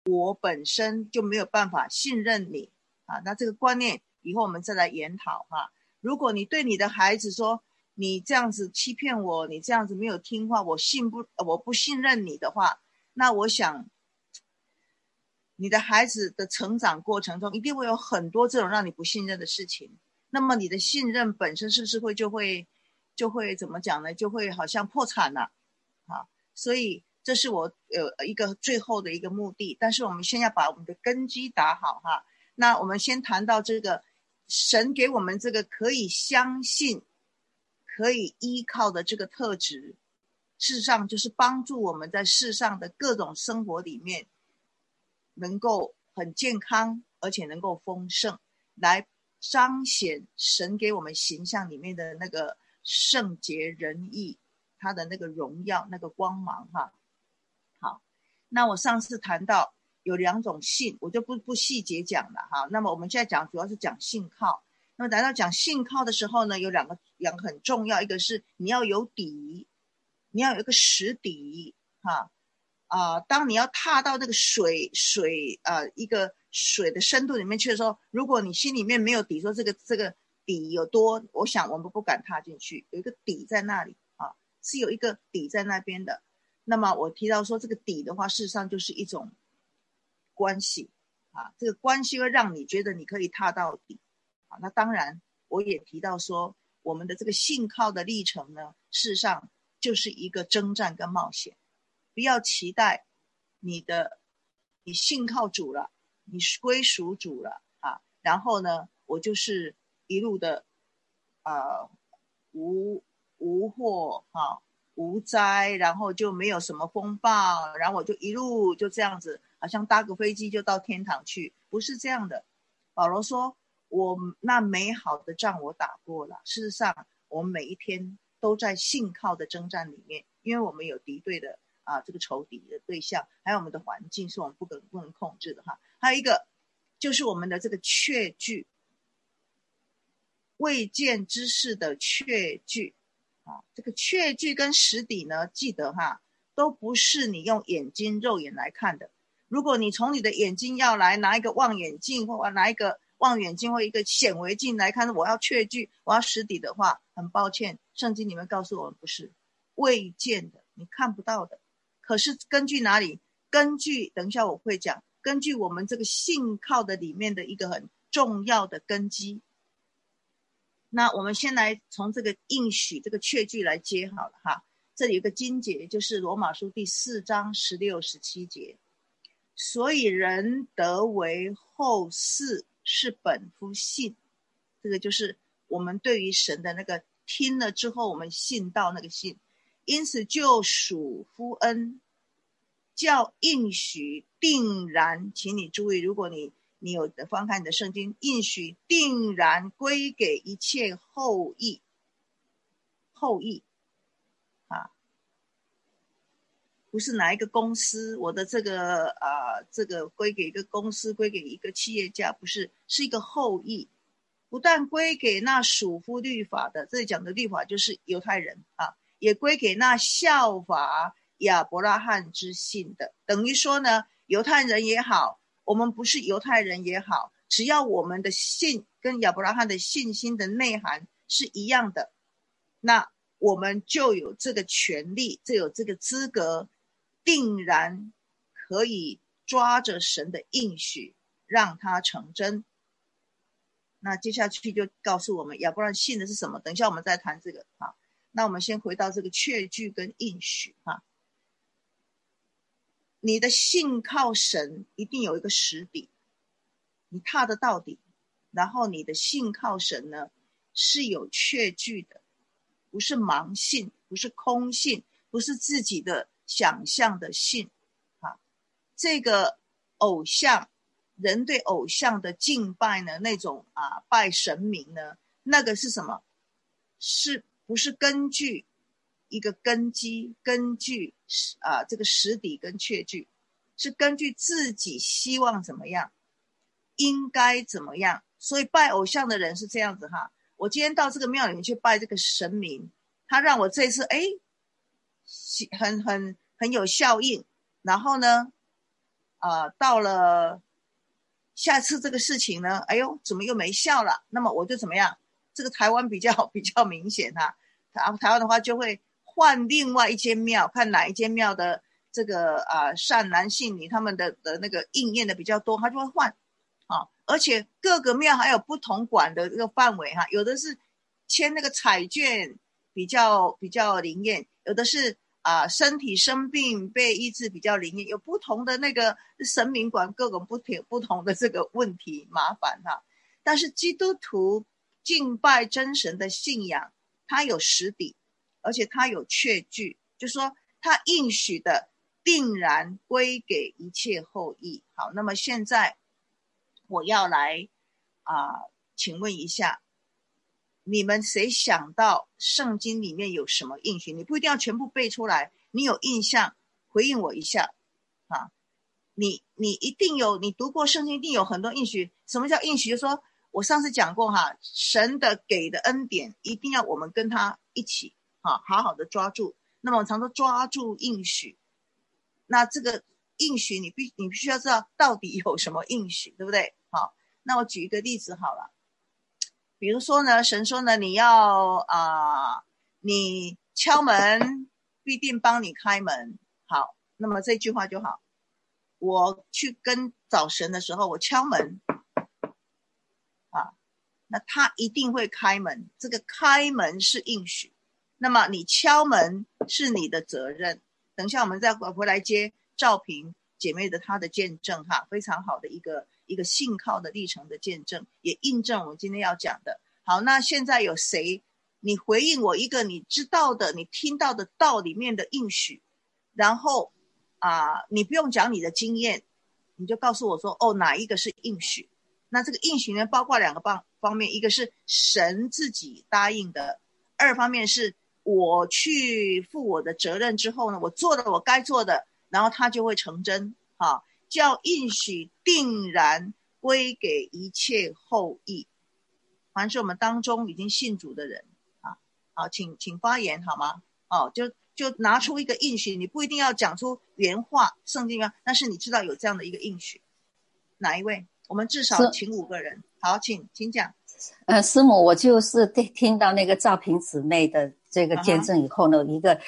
我本身就没有办法信任你啊。那这个观念以后我们再来研讨哈。如果你对你的孩子说，你这样子欺骗我，你这样子没有听话，我不信任你的话，那我想你的孩子的成长过程中一定会有很多这种让你不信任的事情。那么你的信任本身是不是就会怎么讲呢？就会好像破产了啊。所以这是我一个最后的一个目的。但是我们先要把我们的根基打好哈。那我们先谈到这个神给我们这个可以相信可以依靠的这个特质，事实上就是帮助我们在世上的各种生活里面能够很健康，而且能够丰盛，来彰显神给我们形象里面的那个圣洁仁义，他的那个荣耀，那个光芒哈。好，那我上次谈到有2种信，我就不细节讲了哈。那么我们现在讲主要是讲信靠。那么来到讲信靠的时候呢，有两个很重要，一个是你要有底，你要有一个实底哈。当你要踏到那个水一个水的深度里面去的时候，如果你心里面没有底，说这个底有多，我想我们不敢踏进去。有一个底在那里啊，是有一个底在那边的。那么我提到说这个底的话，事实上就是一种关系啊，这个关系会让你觉得你可以踏到底啊。那当然我也提到说，我们的这个信靠的历程呢，事实上就是一个征战跟冒险。不要期待你信靠主了，你归属主了啊，然后呢，我就是一路的无祸啊，无灾，然后就没有什么风暴，然后我就一路就这样子，好像搭个飞机就到天堂去，不是这样的。保罗说，我那美好的仗我打过了。事实上，我们每一天都在信靠的征战里面，因为我们有敌对的这个仇敌的对象，还有我们的环境是我们不能控制的哈。还有一个就是我们的这个确据，未见之事的确据啊。这个确据跟实底呢，记得哈，都不是你用肉眼来看的。如果你从你的眼睛要来拿一个望远镜，或拿一个望远镜或一个显微镜来看，我要确据，我要实底的话，很抱歉，圣经里面告诉我们不是未见的，你看不到的。可是根据哪里？根据等一下我会讲，根据我们这个信靠的里面的一个很重要的根基。那我们先来从这个应许这个确据来接好了哈。这里有个经节，就是罗马书第4章16、17节。所以人得为后嗣是本乎信，这个就是我们对于神的那个听了之后我们信到那个信。因此就属乎恩，叫应许定然，请你注意，如果你有翻看你的圣经，应许定然归给一切后裔啊，不是哪一个公司，我的这个归给一个公司，归给一个企业家，不是，是一个后裔。不但归给那属乎律法的，这里讲的律法就是犹太人啊，也归给那效法亚伯拉罕之信的。等于说呢，犹太人也好，我们不是犹太人也好，只要我们的信跟亚伯拉罕的信心的内涵是一样的，那我们就有这个权利，就有这个资格，定然可以抓着神的应许让它成真。那接下去就告诉我们亚伯拉罕信的是什么，等一下我们再谈这个啊。那我们先回到这个确据跟应许啊。你的信靠神一定有一个实底，你踏得到底，然后你的信靠神呢是有确据的，不是盲信，不是空信，不是自己的想象的信啊。这个偶像，人对偶像的敬拜呢，那种拜神明呢，那个是什么？是不是根据一个根基，根据这个实底跟确据，是根据自己希望怎么样，应该怎么样。所以拜偶像的人是这样子哈，我今天到这个庙里面去拜这个神明，他让我这次很有效应，然后呢到了下次这个事情呢，哎呦，怎么又没效了？那么我就怎么样？这个台湾比较明显啊，台湾的话就会换另外一间庙，看哪一间庙的这个善男信女他们的那个应验的比较多，他就会换。而且各个庙还有不同管的这个范围哈，有的是签那个彩券比较灵验，有的是身体生病被医治比较灵验，有不同的那个神明管各种不同的这个问题麻烦哈。但是基督徒敬拜真神的信仰，它有实底，而且它有确据，就是说它应许的定然归给一切后裔。好，那么现在我要来请问一下，你们谁想到圣经里面有什么应许？你不一定要全部背出来，你有印象回应我一下你一定有，你读过圣经一定有很多应许。什么叫应许？就是说我上次讲过神的给的恩典一定要我们跟他一起好好的抓住。那么我常说抓住应许，那这个应许你必须要知道到底有什么应许，对不对？好，那我举一个例子好了，比如说呢，神说呢，你要你敲门必定帮你开门。好，那么这句话就好，我去跟找神的时候，我敲门那他一定会开门，这个开门是应许，那么你敲门是你的责任。等一下我们再回来接赵平姐妹的她的见证非常好的一个信靠的历程的见证，也印证我们今天要讲的。好，那现在有谁你回应我一个你知道的你听到的道里面的应许，然后你不用讲你的经验，你就告诉我说哪一个是应许。那这个应许呢包括两个方面，一个是神自己答应的，二方面是我去负我的责任之后呢，我做了我该做的，然后它就会成真叫应许定然归给一切后裔。凡是我们当中已经信主的人好，请发言好吗？就拿出一个应许，你不一定要讲出原话圣经但是你知道有这样的一个应许，哪一位？我们至少请5个人。好，请讲。 师母，我就是听到那个赵平姊妹的这个见证以后呢，一个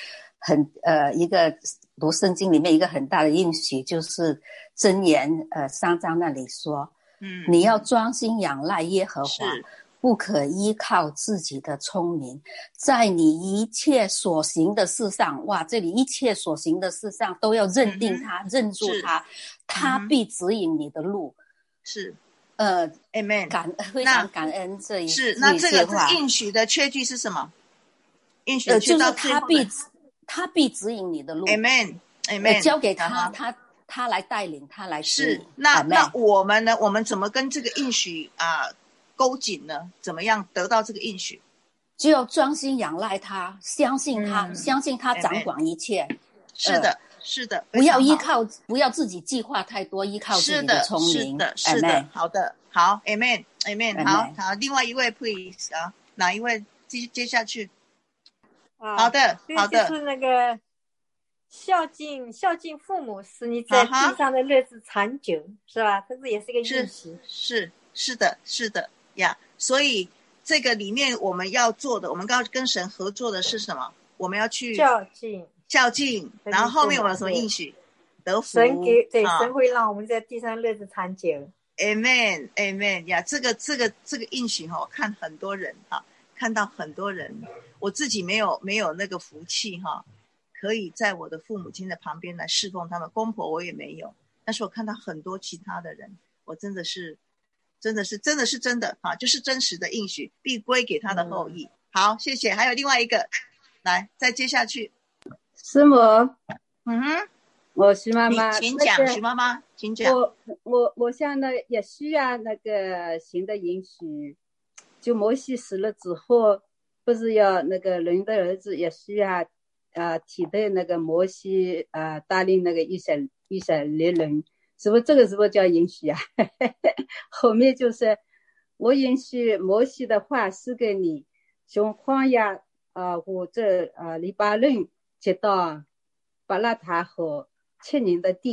读圣经里面一个很大的应许，就是箴言3章那里说，你要专心仰赖耶和华，不可依靠自己的聪明，在你一切所行的事上，哇，这里一切所行的事上都要认定他，认住他，他必指引你的路。 是 Amen， 非常感恩这一是。那这个应许的确据是什么？应许就是他必指引你的路。 Amen， 交给他来带领，他来指引。 是。那我们呢？我们怎么跟这个应许勾紧呢？怎么样得到这个应许？ 就要专心仰赖他，相信他，相信他掌管一切。 是的， 不要自己计划太多，依靠自己的聪明。 是的，好的，好 ，Amen， 好，另外一位 please 哪一位接下去？好的， 就是那个孝敬父母，使你在地上的日子长久，是吧？这个也是一个应许。 是的呀。所以这个里面我们要做的，我们刚刚跟神合作的是什么？我们要去孝敬，然后后面我们有什么应许？得福。 神会让我们在地上日子长久。 Amen 呀，这个应许看很多人看到很多人，我自己没有那个福气可以在我的父母亲的旁边来侍奉他们，公婆我也没有，但是我看到很多其他的人，我真的是真的就是真实的应许必归给他的后裔。好，谢谢。还有另外一个，来再接下去。 师母，我徐妈妈， 请讲，徐妈妈，请讲。 我现在也需要那个新的应许，就摩西死了之后，不是要那个人的儿子也需要替代那个摩西带领那个以色列人，是不是这个是不是叫应许啊？后面就是我应许摩西的话是给你，从荒野或者黎巴嫩直到巴拉塔河7年的地，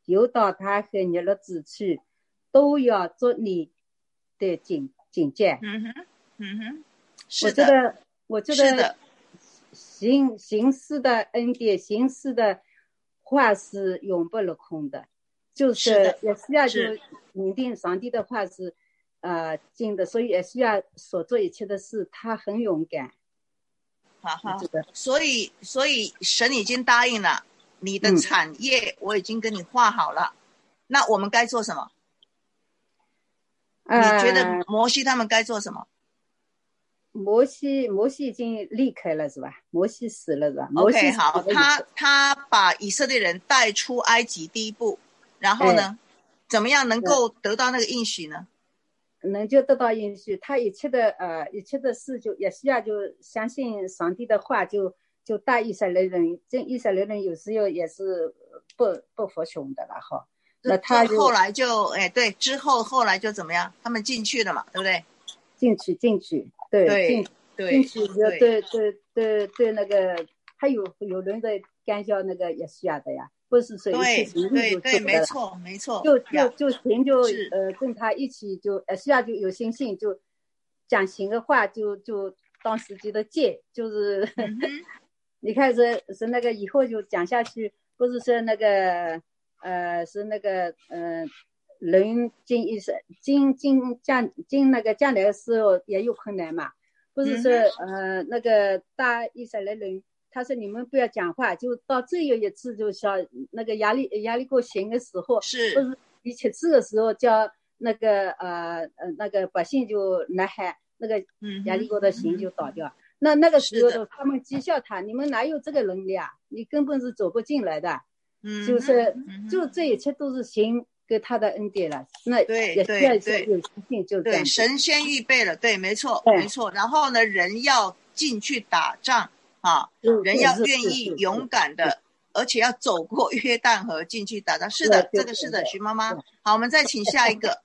游到他和你的子去，都要做你的警戒。 是的， 我觉得行事的恩典，行事的话是永不落空的，就是也需要就认定上帝的话是真的，所以也需要所做一切的事，他很勇敢。 好，所以神已经答应了你的产业，我已经跟你画好了，那我们该做什么？你觉得摩西他们该做什么？ 摩西已经离开了是吧？摩西死了是吧？ OK， 好，他把以色列人带出埃及第一步，然后呢，怎么样能够得到那个应许呢？ 能就得到应许，他一切的事就也需要就相信上帝的话，就带以色列人，这以色列人有时候也是不服从的了哈。那他后来就对，之后后来就怎么样？他们进去了嘛，对不对？ 进去，对，进去对那个，还有人在干涉那个也需要的呀，不是说一切行动就对，没错， 就行就跟他一起就需要就有信心，就讲行的话就当时记得戒，就是你看是那个以后就讲下去，不是说那个是那个人进那个将来的时候也有困难嘛，不是说那个大以色列人他说你们不要讲话，就到最后一次就像那个亚利过行的时候， 是不是第7次的时候叫那个那个百姓就呐喊，那个亚利过的行就倒掉。那个时候他们讥笑他，你们哪有这个能力啊？你根本是走不进来的。就是就这一切都是神给他的恩典了。那对， 有信心就这样。 对，神先预备了，对，没错。然后呢，人要进去打仗啊，人要愿意勇敢的，而且要走过约旦河进去打仗。是的，这个是的，徐妈妈。好，我们再请下一个。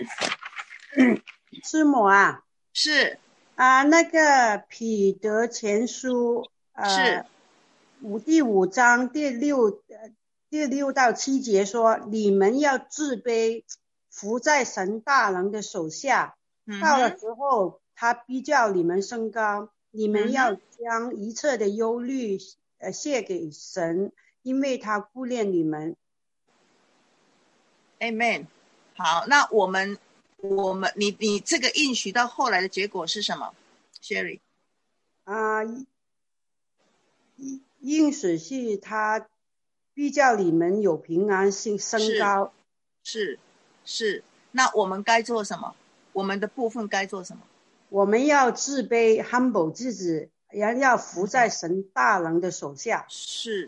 师母啊， 是那个彼得前书是第5章第6到7节说，你们要自卑，服在神大能的手下，到了时候他必叫你们升高，你们要将一切的忧虑卸给神，因为他顾念你们。 Amen。 好，那我们你这个应许到后来的结果是什么 Sherry？ 应许是他必叫你们有平安升高。 是，那我们该做什么？我们的部分该做什么？ 我们要自卑 humble 自己，也要服在神大能的手下。 是，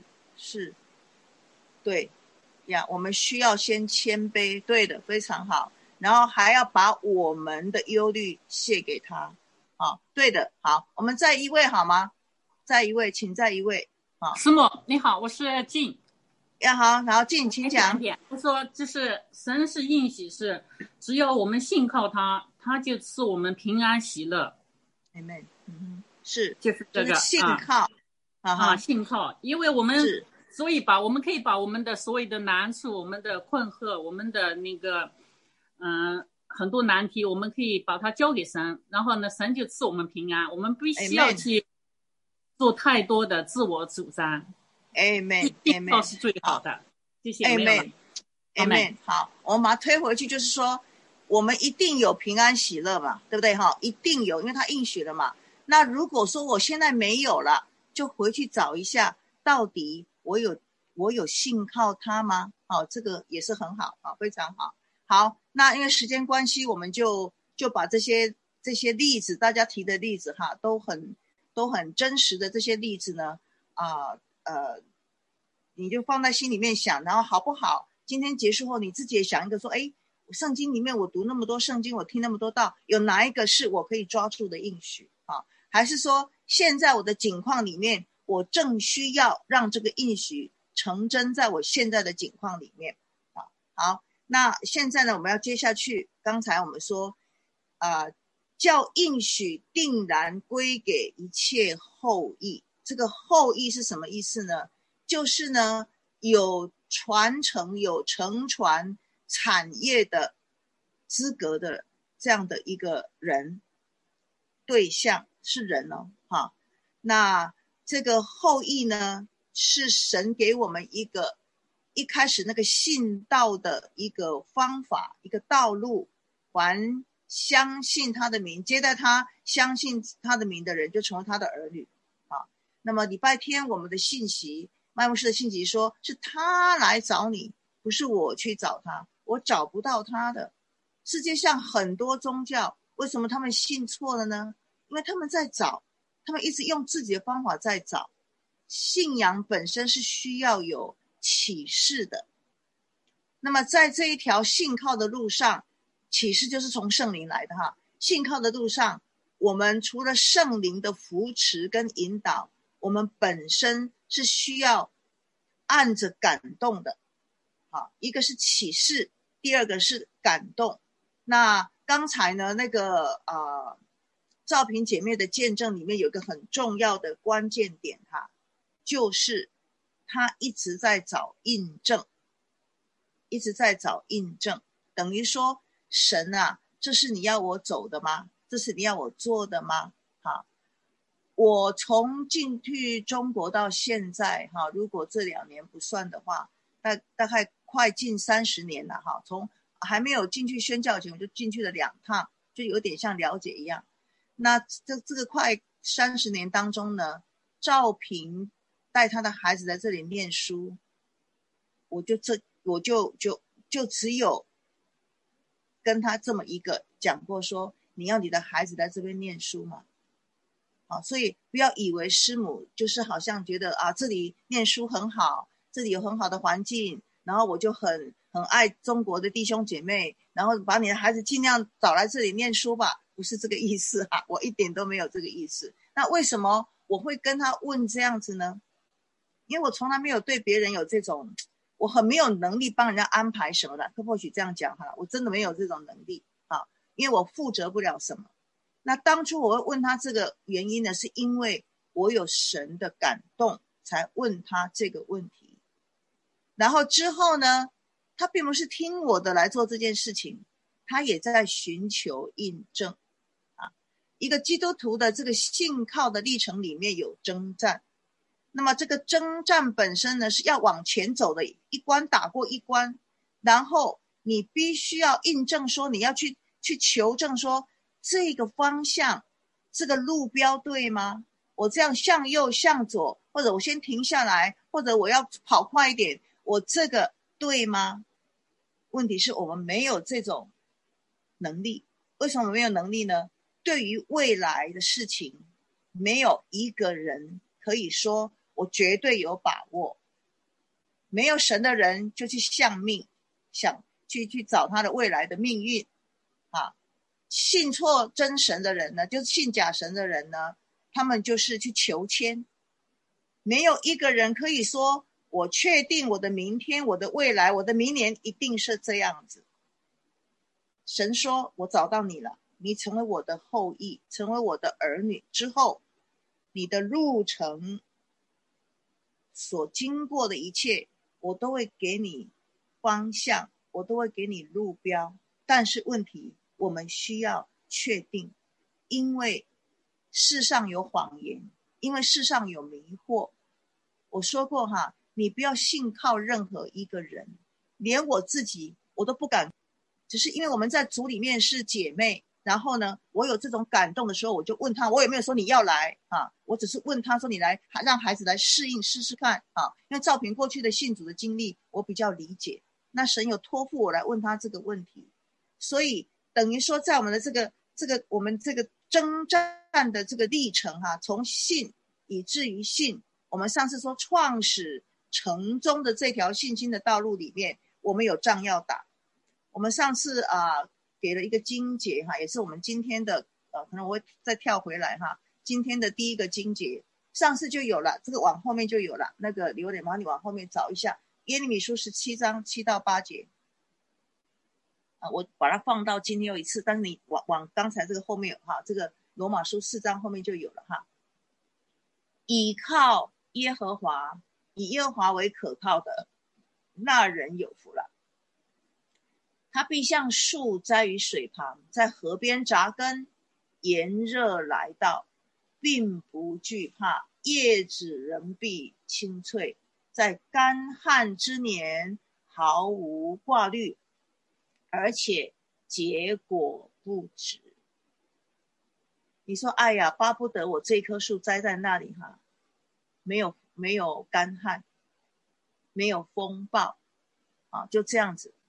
对呀，我们需要先谦卑，对的，非常好。然后还要把我们的忧虑卸给他。好，对的。好，我们再一位好吗？再一位，请再一位。好， 师母你好，我是静。 好，然后静，请讲。 我说就是神是应许是，只要我们信靠他，他就赐我们平安喜乐。 Amen。是， 就是这个信靠信靠，因为我们所以我们可以把我们的所有的难处、我们的困惑、我们的那个很多难题，我们可以把它交给神，然后呢，神就赐我们平安。我们不需要去做太多的自我主张。 Amen。 信靠是最好的。谢谢。 Amen。 好，我们把它推回去，就是说我们一定有平安喜乐嘛，对不对？一定有，因为他应许了嘛。那如果说我现在没有了，就回去找一下，到底我有信靠他吗？这个也是很好，非常好。好，那因为时间关系，我们就把这些例子，大家提的例子都很真实的这些例子呢，你就放在心里面想，然后好不好？今天结束后，你自己也想一个说，圣经里面我读那么多圣经，我听那么多道，有哪一个是我可以抓住的应许还是说现在我的境况里面，我正需要让这个应许成真在我现在的境况里面好，那现在呢，我们要接下去，刚才我们说叫应许定然归给一切后裔。这个后裔是什么意思呢？就是呢，有传承、有承传产业的资格的这样的一个人，对象是人哦，哈。那这个后裔呢，是神给我们一个一开始那个信道的一个方法，一个道路，还相信他的名，接待他相信他的名的人就成为他的儿女啊。那么礼拜天我们的信息，麦牧师的信息说，是他来找你，不是我去找他，我找不到他的。世界上很多宗教，为什么他们信错了呢？因为他们在找，他们一直用自己的方法在找。信仰本身是需要有启示的，那么在这一条信靠的路上，启示就是从圣灵来的哈。信靠的路上，我们除了圣灵的扶持跟引导，我们本身是需要按着感动的。好，一个是启示，第二个是感动。那刚才呢，那个赵萍姐妹的见证里面有一个很重要的关键点哈，就是她一直在找印证，一直在找印证，等于说神啊，这是你要我走的吗？这是你要我做的吗？好，我从进去中国到现在哈，如果这2年不算的话，大概快近30年了哈。从还没有进去宣教前，我就进去了2趟，就有点像了解一样。那这个快30年当中呢，赵萍带他的孩子在这里念书，我就只有跟他这么一个讲过说，你要你的孩子在这边念书嘛。好，所以不要以为师母就是好像觉得这里念书很好，这里有很好的环境，然后我就很爱中国的弟兄姐妹，然后把你的孩子尽量找来这里念书吧，不是这个意思啊，我一点都没有这个意思。那为什么我会跟他问这样子呢？因为我从来没有对别人有这种，我很没有能力帮人家安排什么的，或许这样讲哈，我真的没有这种能力啊，因为我负责不了什么。那当初我会问他这个原因呢，是因为我有神的感动才问他这个问题。然后之后呢，他并不是听我的来做这件事情，他也在寻求印证啊。一个基督徒的这个信靠的历程里面有征战，那么这个征战本身呢，是要往前走的，一关打过一关，然后你必须要印证说，你要去求证说，这个方向这个路标对吗？我这样向右向左，或者我先停下来，或者我要跑快一点，我这个对吗？问题是我们没有这种能力。为什么没有能力呢？对于未来的事情，没有一个人可以说我绝对有把握。没有神的人就去向命，想去找他的未来的命运啊。信错真神的人呢，就是信假神的人呢，他们就是去求签。没有一个人可以说我确定我的明天，我的未来，我的明年一定是这样子。神说我找到你了，你成为我的后裔，成为我的儿女之后，你的路程所经过的一切，我都会给你方向，我都会给你路标。但是问题我们需要确定，因为世上有谎言，因为世上有迷惑。我说过哈，你不要信靠任何一个人，连我自己我都不敢，只是因为我们在组里面是姐妹，然后呢，我有这种感动的时候，我就问他，我有没有说你要来啊？我只是问他说，你来让孩子来适应试试看啊。因为赵萍过去的信主的经历我比较理解，那神有托付我来问他这个问题，所以等于说在我们的我们这个征战的这个历程哈，从信以至于信，我们上次说创始成终的这条信心的道路里面，我们有仗要打。我们上次给了一个经节哈，也是我们今天的可能我会再跳回来哈，今天的第一个经节上次就有了，这个往后面就有了，那个榴莲麻烦你往后面找一下，耶利米书17章7到8节我把它放到今天又一次，但是你往刚才这个后面哈，这个罗马书4章后面就有了哈。倚靠耶和华，以耶和华为可靠的， 那人有福了。他必像树栽于水旁，在河边扎根，炎热来到，并不惧怕，叶子仍必青翠，在干旱之年毫无挂虑，而且结果不止。你说哎呀，巴不得我这棵树栽在那里哈，没有干旱，没有风暴啊，就这样子。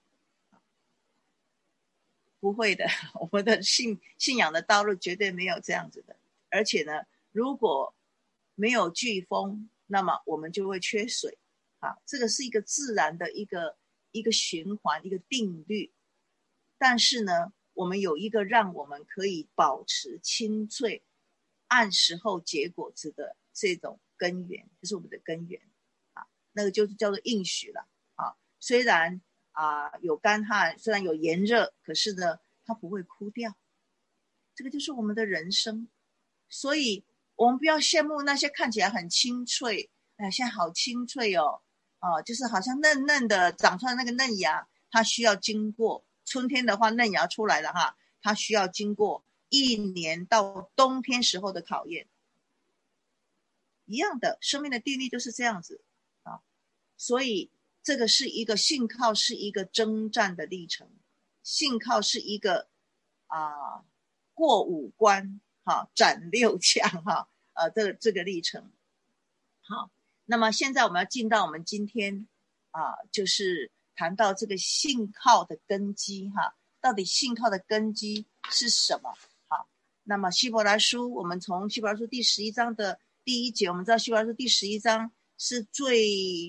不会的，我们的信仰的道路绝对没有这样子的。而且呢，如果没有飓风，那么我们就会缺水啊，这个是一个自然的一个循环，一个定律。但是呢，我们有一个让我们可以保持青翠、按时候结果子的这种根源，就是我们的根源啊，那个就是叫做应许了啊。虽然有干旱，虽然有炎热，可是呢，它不会枯掉。这个就是我们的人生。所以我们不要羡慕那些看起来很清脆，哎，现在好清脆哦，就是好像嫩嫩的长出来那个嫩芽，它需要经过春天的话，嫩芽出来了哈，它需要经过1年到冬天时候的考验。一样的，生命的定律就是这样子啊。所以这个是一个信靠，是一个征战的历程。信靠是一个过5关斩6将这个历程。好，那么现在我们要进到我们今天就是谈到这个信靠的根基到底信靠的根基是什么？好，那么希伯来书，我们从希伯来书第11章的第1节，我们知道希伯来书第11章是最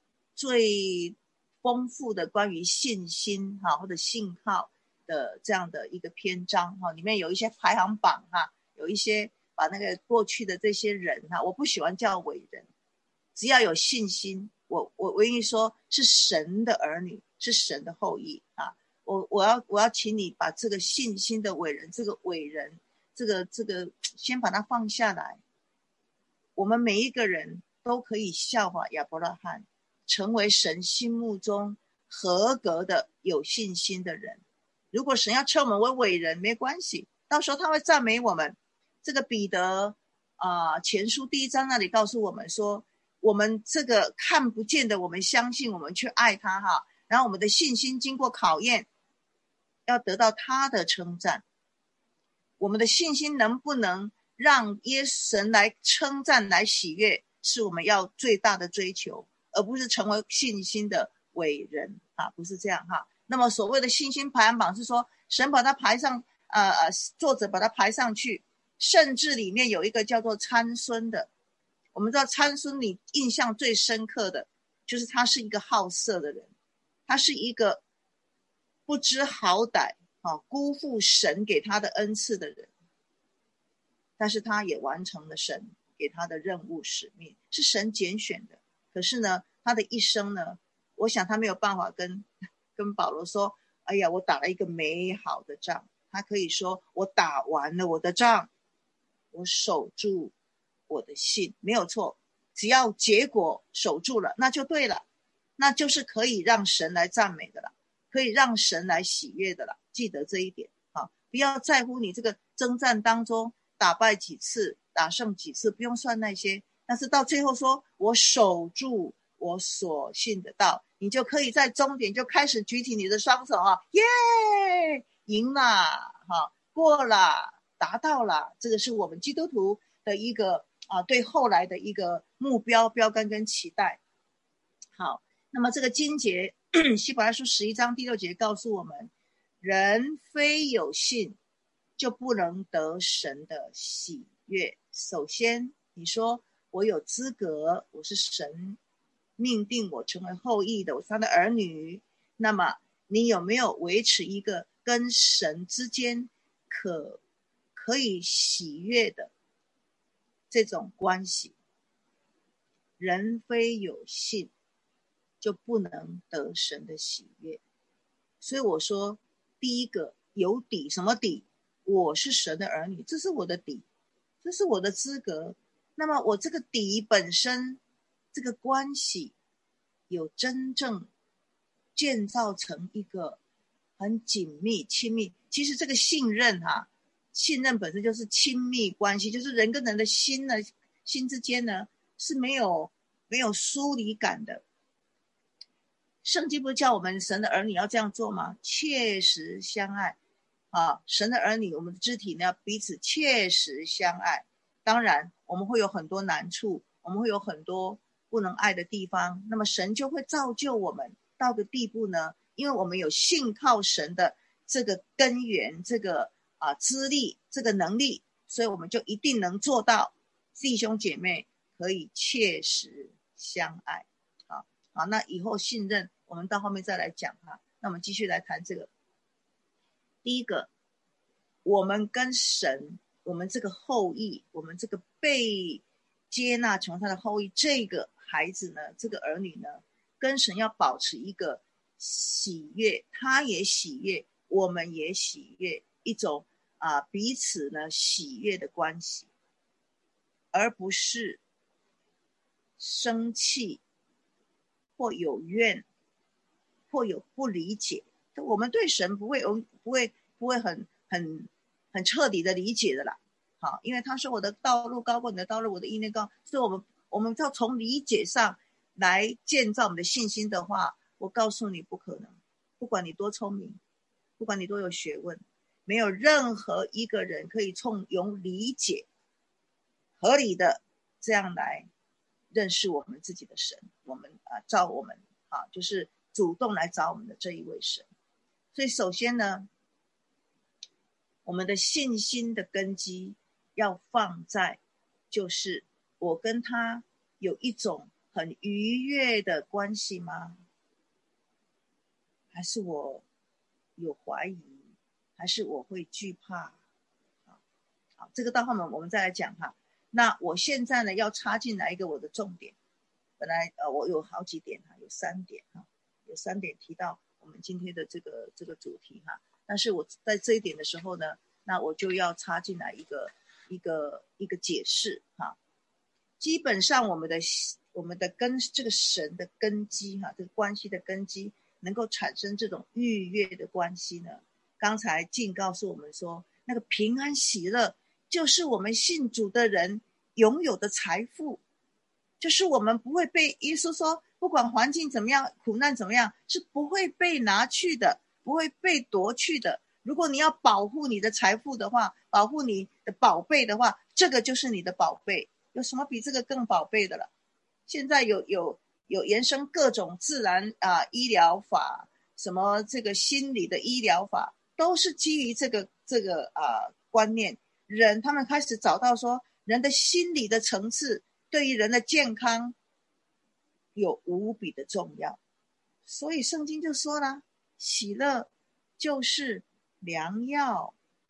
丰富的关于信心或者信靠的这样的一个篇章里面有一些排行榜有一些把那个过去的这些人我不喜欢叫伟人，只要有信心，我愿意说是神的儿女，是神的后裔我要请你把这个信心的伟人，这个伟人，这个先把它放下来。我们每一个人都可以效法亚伯拉罕，成为神心目中合格的有信心的人。如果神要称我们为伟人，没关系，到时候他会赞美我们。这个彼得前书第1章那里告诉我们说，我们这个看不见的，我们相信，我们去爱他然后我们的信心经过考验，要得到他的称赞。我们的信心能不能让神来称赞来喜悦，是我们要最大的追求，而不是成为信心的伟人不是这样那么所谓的信心排行榜是说，神把它排上作者把它排上去，甚至里面有一个叫做参孙的。我们知道参孙里印象最深刻的就是他是一个好色的人，他是一个不知好歹辜负神给他的恩赐的人，但是他也完成了神给他的任务使命，是神拣选的。可是呢，他的一生呢，我想他没有办法跟保罗说，哎呀，我打了一个美好的仗。他可以说，我打完了我的仗，我守住我的信，没有错。只要结果守住了，那就对了，那就是可以让神来赞美的了，可以让神来喜悦的了。记得这一点不要在乎你这个征战当中打败几次，打胜几次，不用算那些。但是到最后说，我守住我所信的道，你就可以在终点就开始举起你的双手耶，赢了过了，达到了。这个是我们基督徒的一个对后来的一个目标标杆跟期待。好，那么这个经节希伯来书11章第6节告诉我们，人非有信就不能得神的喜悦。首先你说我有资格，我是神命定我成为后裔的，我是他的儿女，那么你有没有维持一个跟神之间可以喜悦的这种关系？人非有信就不能得神的喜悦。所以我说第一个有底，什么底？我是神的儿女，这是我的底，这是我的资格。那么我这个底本身，这个关系有真正建造成一个很紧密亲密。其实这个信任信任本身就是亲密关系，就是人跟人的心之间呢是没有疏离感的。圣经不是叫我们神的儿女要这样做吗？切实相爱神的儿女，我们的肢体呢要彼此切实相爱。当然我们会有很多难处，我们会有很多不能爱的地方，那么神就会造就我们到个地步呢，因为我们有信靠神的这个根源，这个资历，这个能力，所以我们就一定能做到弟兄姐妹可以切实相爱。好，那以后信任我们到后面再来讲那我们继续来谈这个。第一个，我们跟神，我们这个后裔，我们这个被接纳成他的后裔，这个孩子呢，这个儿女呢，跟神要保持一个喜悦，他也喜悦，我们也喜悦，一种彼此呢喜悦的关系，而不是生气或有怨或有不理解。我们对神不会很彻底的理解的啦。好，因为他说我的道路高过你的道路，我的意念高，所以我们要从理解上来建造我们的信心的话，我告诉你不可能。不管你多聪明，不管你多有学问，没有任何一个人可以用理解合理的这样来认识我们自己的神，我们找我们就是主动来找我们的这一位神。所以首先呢，我们的信心的根基要放在就是我跟他有一种很愉悦的关系吗？还是我有怀疑？还是我会惧怕？好，这个到后面我们再来讲那我现在呢要插进来一个我的重点。本来我有好几点有3点有3点提到我们今天的这个主题但是我在这一点的时候呢，那我就要插进来一个解释基本上我们的跟这个神的根基这个关系的根基能够产生这种愉悦的关系呢，刚才静告诉我们说，那个平安喜乐就是我们信主的人拥有的财富，就是我们不会被耶稣说不管环境怎么样，苦难怎么样，是不会被拿去的，不会被夺去的。如果你要保护你的财富的话，保护你的宝贝的话，这个就是你的宝贝。有什么比这个更宝贝的了？现在有延伸各种自然医疗法，什么这个心理的医疗法，都是基于这个观念。他们开始找到说，人的心理的层次对于人的健康有无比的重要。所以圣经就说了，喜乐就是良药。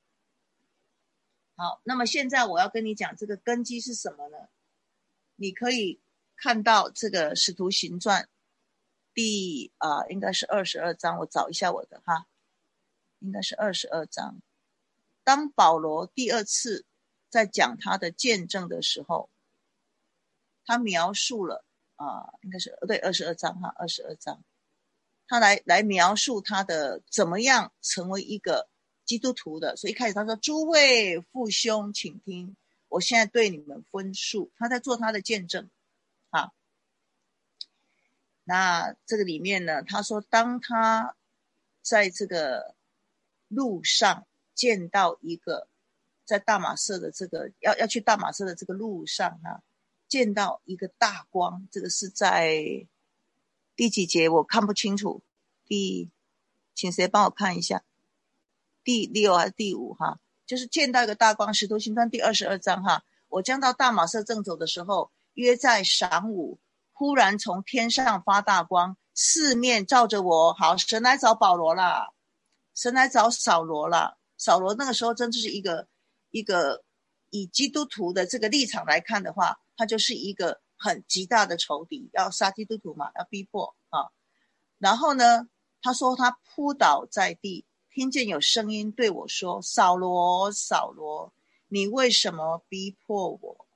好，那么现在我要跟你讲这个根基是什么呢？你可以看到这个使徒行传应该是22章，我找一下我的应该是22章。当保罗第2次在讲他的见证的时候，他描述了应该是对22章22章，他来描述他的怎么样成为一个基督徒的。所以一开始他说，诸位父兄请听，我现在对你们分述，他在做他的见证那这个里面呢，他说当他在这个路上见到一个在大马色的这个要去大马色的这个路上见到一个大光，这个是在第几节我看不清楚，请谁帮我看一下，第6还是第5就是见到一个大光。使徒行传第22章我将到大马色正走的时候，约在晌午，忽然从天上发大光，四面照着我。好，神来找保罗啦，神来找扫罗啦。扫罗那个时候真的是一个以基督徒的这个立场来看的话，他就是一个很极大的仇敌，要杀基督徒嘛，要逼迫然后呢，他说他扑倒在地，听见有声音对我说，扫罗扫罗，你为什么逼迫我？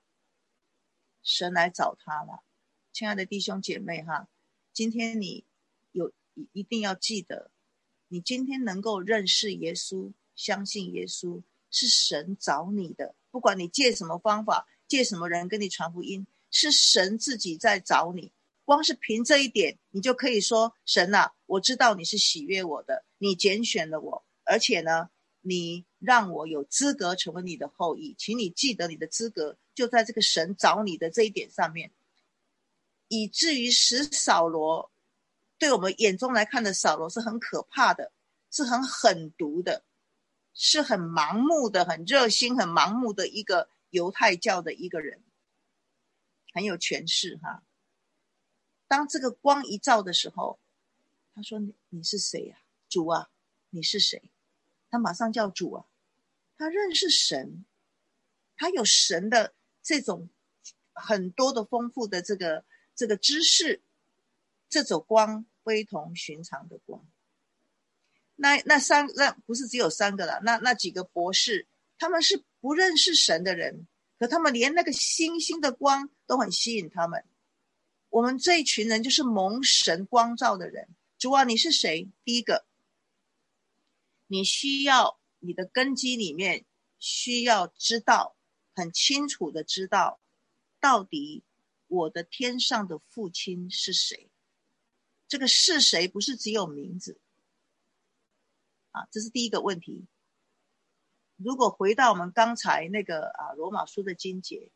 神来找他了。亲爱的弟兄姐妹今天你一定要记得，你今天能够认识耶稣，相信耶稣，是神找你的，不管你借什么方法，借什么人跟你传福音，是神自己在找你。光是凭这一点，你就可以说，神啊，我知道你是喜悦我的，你拣选了我，而且呢，你让我有资格成为你的后裔，请你记得你的资格就在这个神找你的这一点上面，以至于使扫罗，对我们眼中来看的扫罗是很可怕的，是很狠毒的，是很盲目的，很热心很盲目的一个犹太教的一个人，很有权势哈。当这个光一照的时候，他说 你是谁呀？主啊，你是谁？他马上叫主啊，他认识神，他有神的这种很多的丰富的这个知识，这种光非同寻常的光。那不是只有3个了，那几个博士，他们是不认识神的人，可他们连那个星星的光都很吸引他们。我们这一群人就是蒙神光照的人。主啊，你是谁？第一个，你需要你的根基里面需要知道，很清楚的知道，到底我的天上的父亲是谁。这个是谁不是只有名字啊，这是第一个问题。如果回到我们刚才那个罗马书的经节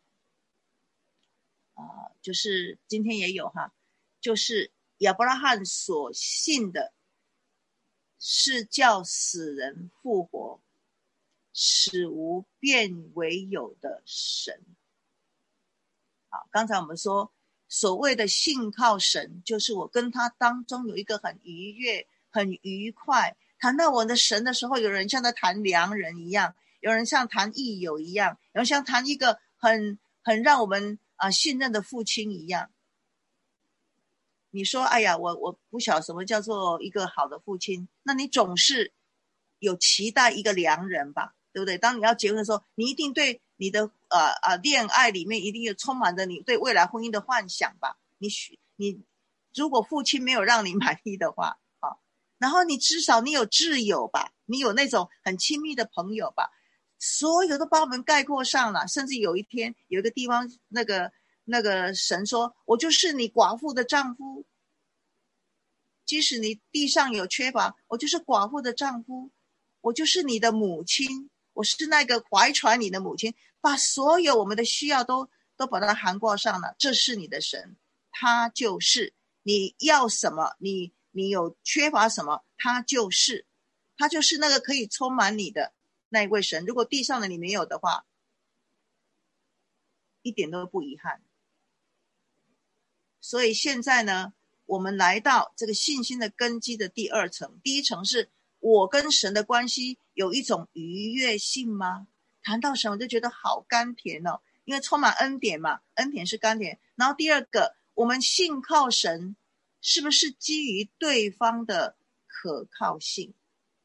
就是今天也有哈，就是亚伯拉罕所信的是叫死人复活，使无变为有的神。好，刚才我们说所谓的信靠神，就是我跟他当中有一个很愉悦很愉快，谈到我的神的时候，有人像在谈良人一样，有人像谈益友一样，有人像谈一个很让我们信任的父亲一样。你说哎呀，我不晓得什么叫做一个好的父亲，那你总是有期待一个良人吧，对不对？当你要结婚的时候，你一定对你的恋爱里面一定有充满着你对未来婚姻的幻想吧。你如果父亲没有让你满意的话然后你至少你有挚友吧，你有那种很亲密的朋友吧，所有都把我们概括上了。甚至有一天有一个地方那个神说，我就是你寡妇的丈夫，即使你地上有缺乏，我就是寡妇的丈夫，我就是你的母亲，我是那个怀揣你的母亲，把所有我们的需要都把它涵盖上了。这是你的神，他就是你要什么，你有缺乏什么，他就是那个可以充满你的那一位神。如果地上的你没有的话，一点都不遗憾。所以现在呢，我们来到这个信心的根基的第2层。第一层是我跟神的关系有一种愉悦性吗？谈到神我就觉得好甘甜哦，因为充满恩典嘛，恩典是甘甜。然后第2个，我们信靠神是不是基于对方的可靠性？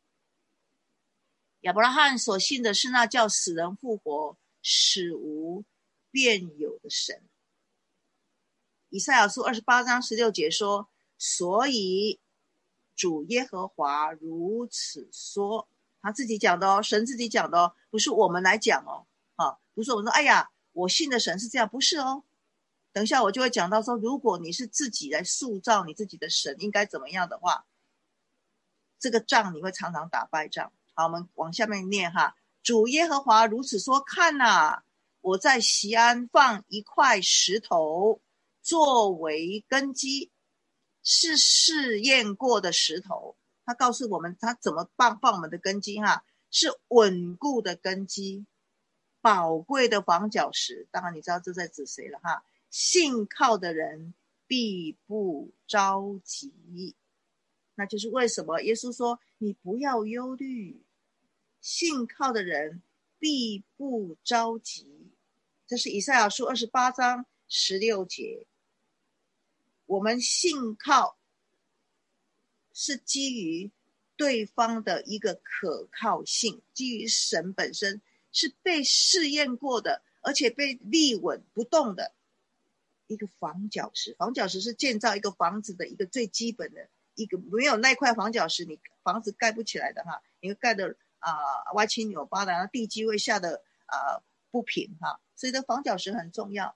亚伯拉罕所信的是那叫死人复活，使无变有的神。以赛亚书28章16节说，所以主耶和华如此说。他自己讲的哦，神自己讲的哦，不是我们来讲哦。不是我们说哎呀我信的神是这样，不是哦。等一下我就会讲到说，如果你是自己来塑造你自己的神应该怎么样的话，这个仗你会常常打败仗。好，我们往下面念哈。主耶和华如此说，看啊，我在锡安放一块石头作为根基，是试验过的石头。他告诉我们他怎么放我们的根基哈，是稳固的根基，宝贵的房角石。当然你知道这在指谁了哈，信靠的人必不着急。那就是为什么耶稣说你不要忧虑，信靠的人必不着急。这是以赛亚书28章16节。我们信靠是基于对方的一个可靠性，基于神本身是被试验过的，而且被立稳不动的一个房角石。房角石是建造一个房子的一个最基本的一个没有那块防脚石，你房子盖不起来的哈，你会盖的歪七扭八的，地基会下的不平哈，所以这防脚石很重要。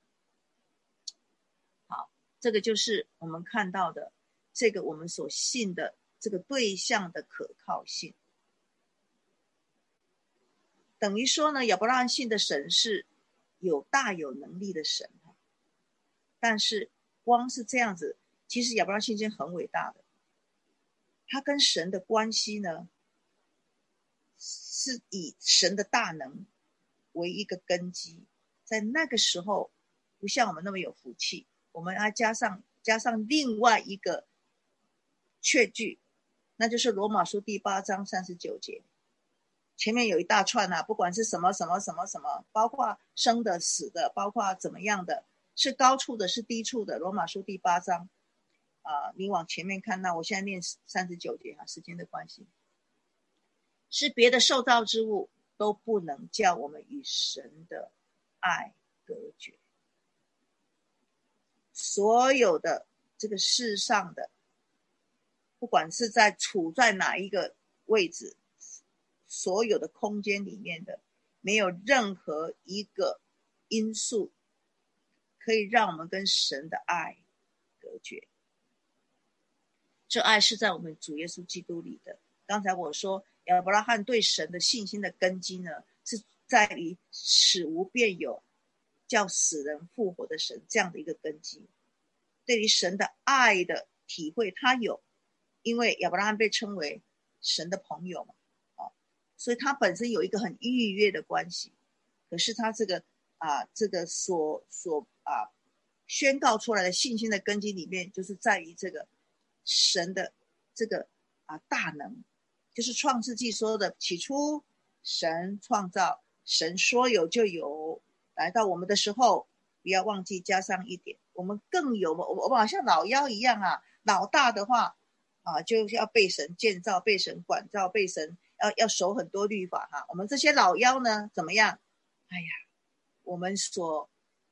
好，这个就是我们看到的这个我们所信的这个对象的可靠性。等于说呢，亚伯拉罕信的神是有大有能力的神，但是光是这样子，其实亚伯拉罕信心很伟大的，他跟神的关系呢是以神的大能为一个根基。在那个时候不像我们那么有福气，我们要加上另外一个确据，那就是罗马书第8章39节，前面有一大串不管是什么什么什么什么，包括生的死的，包括怎么样的，是高处的是低处的，罗马书第8章你往前面看，那我现在念39节时间的关系，是别的受造之物都不能叫我们与神的爱隔绝。所有的这个世上的，不管是处在哪一个位置，所有的空间里面的，没有任何一个因素可以让我们跟神的爱隔绝。这爱是在我们主耶稣基督里的。刚才我说亚伯拉罕对神的信心的根基呢，是在于使无变有，叫死人复活的神，这样的一个根基。对于神的爱的体会他有，因为亚伯拉罕被称为神的朋友嘛，所以他本身有一个很预约的关系。可是他这个所宣告出来的信心的根基里面，就是在于这个神的这个大能，就是创世纪说的起初神创造，神说有就有。来到我们的时候，不要忘记加上一点，我们更有，我们好像老幺一样老大的话就要被神建造，被神管造，被神要守很多律法我们这些老幺呢怎么样？哎呀，我们所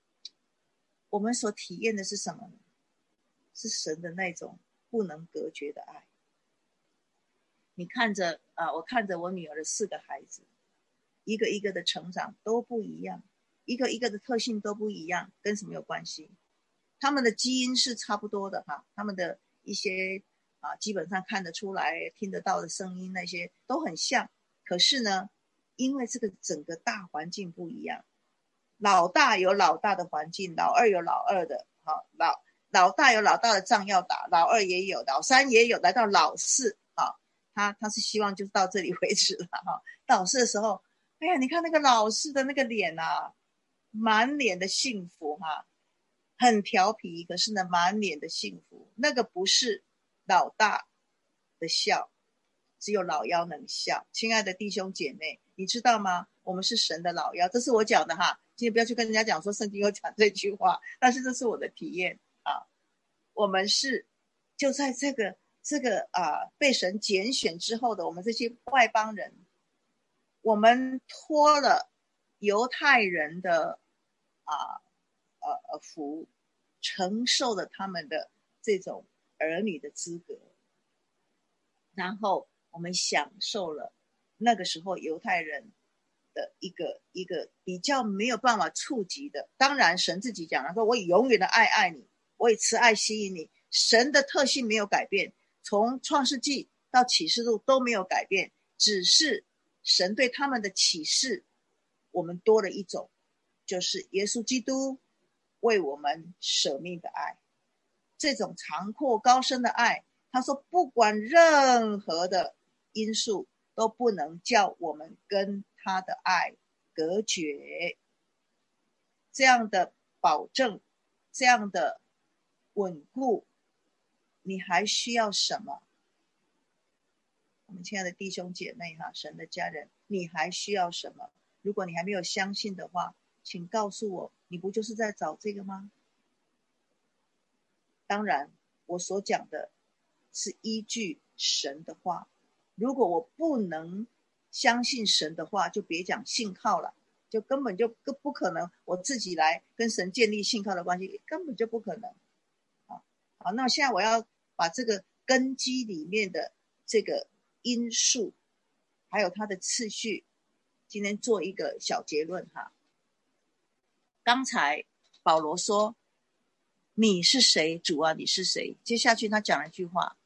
体验的是什么呢？是神的那种不能隔绝的爱。你看着我看着我女儿的4个孩子，一个一个的成长都不一样，一个一个的特性都不一样，跟什么有关系？他们的基因是差不多的他们的一些基本上看得出来听得到的声音那些都很像。可是呢，因为这个整个大环境不一样，老大有老大的环境，老二有老二的老大有老大的仗要打，老二也有，老三也有，来到老4他是希望就到这里为止了到老4的时候，哎呀，你看那个老4的那个脸满脸的幸福很调皮，可是呢满脸的幸福。那个不是老大的笑，只有老幺能笑。亲爱的弟兄姐妹，你知道吗？我们是神的老幺，这是我讲的今天不要去跟人家讲说圣经有讲这句话，但是这是我的体验我们是就在这个被神拣选之后的我们这些外邦人，我们脱了犹太人的福，承受了他们的这种儿女的资格，然后我们享受了那个时候犹太人的一个比较没有办法触及的。当然神自己讲了，说我永远的爱你，我以慈爱吸引你。神的特性没有改变，从创世纪到启示录都没有改变，只是神对他们的启示我们多了一种，就是耶稣基督为我们舍命的爱。这种长阔高深的爱，他说不管任何的因素都不能叫我们跟他的爱隔绝。这样的保证，这样的稳固，你还需要什么？我们亲爱的弟兄姐妹神的家人，你还需要什么？如果你还没有相信的话，请告诉我，你不就是在找这个吗？当然我所讲的是依据神的话，如果我不能相信神的话，就别讲信靠了，就根本就不可能我自己来跟神建立信靠的关系，根本就不可能好，那现在我要把这个根基里面的这个因素，还有它的次序，今天做一个小结论哈。刚才保罗说你是谁，主啊你是谁，接下去他讲了一句话，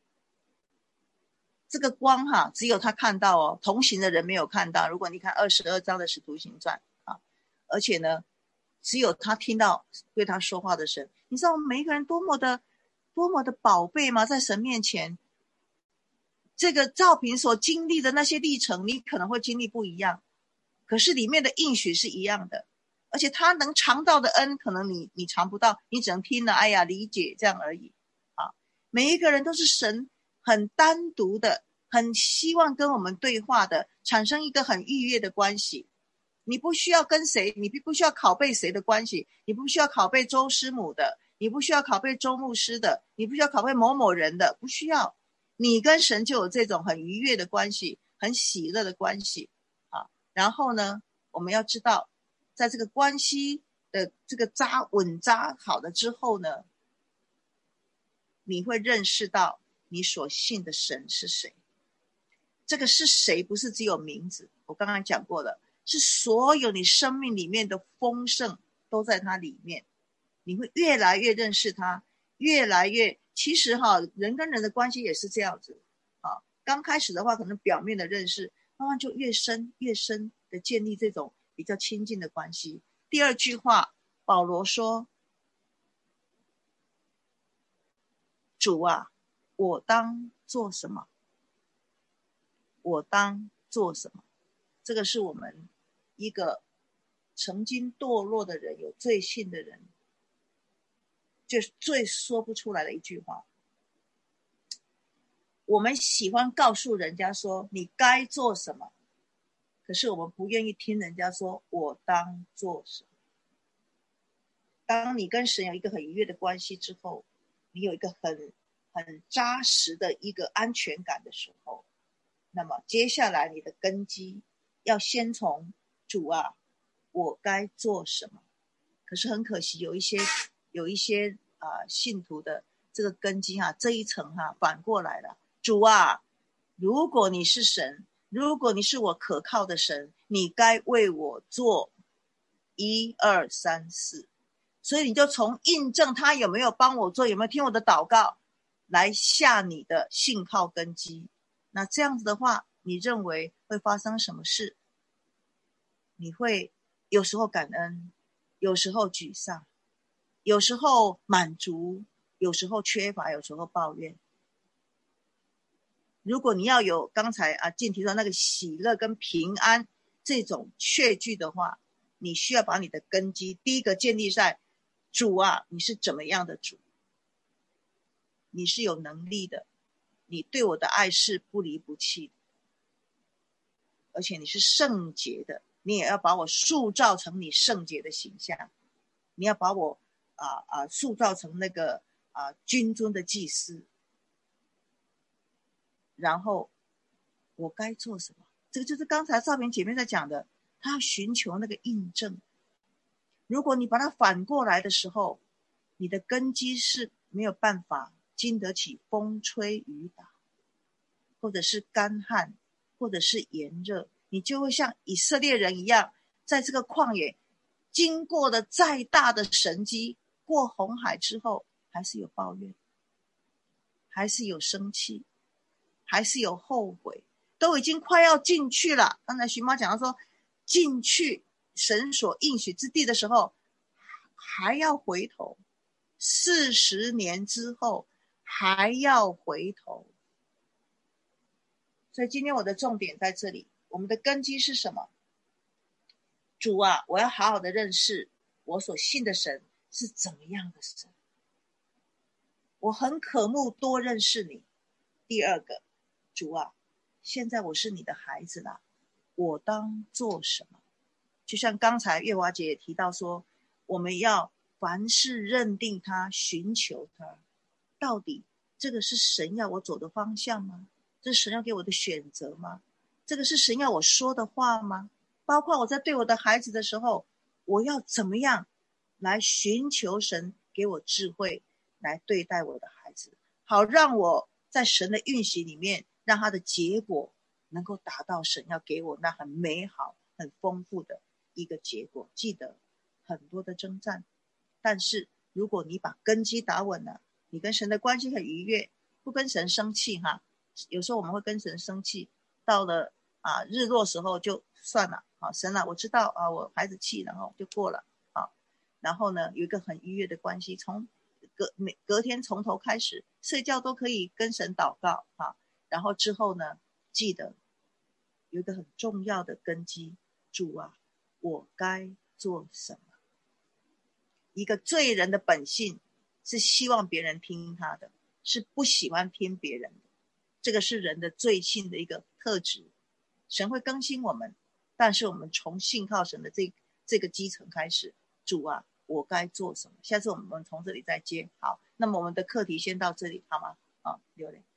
这个光哈只有他看到哦，同行的人没有看到。如果你看22章的使徒行传啊，而且呢只有他听到对他说话的神。你知道我们每一个人多么的宝贝吗？在神面前，这个照凭所经历的那些历程，你可能会经历不一样，可是里面的应许是一样的。而且他能尝到的恩，可能你尝不到，你只能听了，哎呀，理解这样而已啊。每一个人都是神很单独的，很希望跟我们对话的，产生一个很愉悦的关系。你不需要跟谁，你不需要拷贝谁的关系，你不需要拷贝周师母的，你不需要拷贝周牧师的，你不需要拷贝某某人的，不需要。你跟神就有这种很愉悦的关系，很喜乐的关系啊。然后呢，我们要知道在这个关系的这个稳扎好了之后呢，你会认识到你所信的神是谁。这个是谁不是只有名字，我刚刚讲过了，是所有你生命里面的丰盛都在它里面。你会越来越认识他，越来越，其实人跟人的关系也是这样子啊。刚开始的话可能表面的认识，慢慢就越深越深的建立这种比较亲近的关系。第二句话，保罗说，主啊，我当做什么？我当做什么？这个是我们一个曾经堕落的人，有罪性的人，就是最说不出来的一句话。我们喜欢告诉人家说你该做什么，可是我们不愿意听人家说我当做什么。当你跟神有一个很愉悦的关系之后，你有一个很扎实的一个安全感的时候，那么接下来你的根基要先从主啊，我该做什么。可是很可惜，有一些信徒的这个根基这一层反过来了。主啊，如果你是神，如果你是我可靠的神，你该为我做1、2、3、4。所以你就从印证他有没有帮我做，有没有听我的祷告，来下你的信靠根基。那这样子的话，你认为会发生什么事？你会有时候感恩，有时候沮丧，有时候满足，有时候缺乏，有时候抱怨。如果你要有刚才静提到那个喜乐跟平安这种确据的话，你需要把你的根基第一个建立在主啊，你是怎么样的主？你是有能力的，你对我的爱是不离不弃的，而且你是圣洁的，你也要把我塑造成你圣洁的形象，你要把我塑造成那个君尊的祭司。然后我该做什么？这个就是刚才少平姐妹在讲的，她要寻求那个印证。如果你把它反过来的时候，你的根基是没有办法经得起风吹雨打，或者是干旱，或者是炎热，你就会像以色列人一样，在这个旷野经过的再大的神迹，过红海之后还是有抱怨，还是有生气，还是有后悔，都已经快要进去了。刚才徐妈讲到说，进去神所应许之地的时候，还要回头，40年之后还要回头。所以今天我的重点在这里，我们的根基是什么？主啊，我要好好的认识我所信的神是怎么样的神，我很渴慕多认识你。第二个，主啊，现在我是你的孩子了，我当做什么？就像刚才月华姐也提到说，我们要凡事认定他，寻求他，到底这个是神要我走的方向吗？这是神要给我的选择吗？这个是神要我说的话吗？包括我在对我的孩子的时候，我要怎么样来寻求神给我智慧，来对待我的孩子，好让我在神的运行里面，让它的结果能够达到神要给我那很美好很丰富的一个结果。记得很多的征战，但是如果你把根基打稳了，你跟神的关系很愉悦，不跟神生气哈。有时候我们会跟神生气，到了日落时候就算了，神我知道我孩子气，然后就过了然后呢有一个很愉悦的关系，从隔天从头开始睡觉都可以跟神祷告然后之后呢，记得有一个很重要的根基，主我该做什么？一个罪人的本性是希望别人听他的，是不喜欢听别人的，这个是人的罪性的一个特质。神会更新我们，但是我们从信靠神的这个基层开始，主我该做什么？下次我们从这里再接。好，那么我们的课题先到这里好吗？刘磊。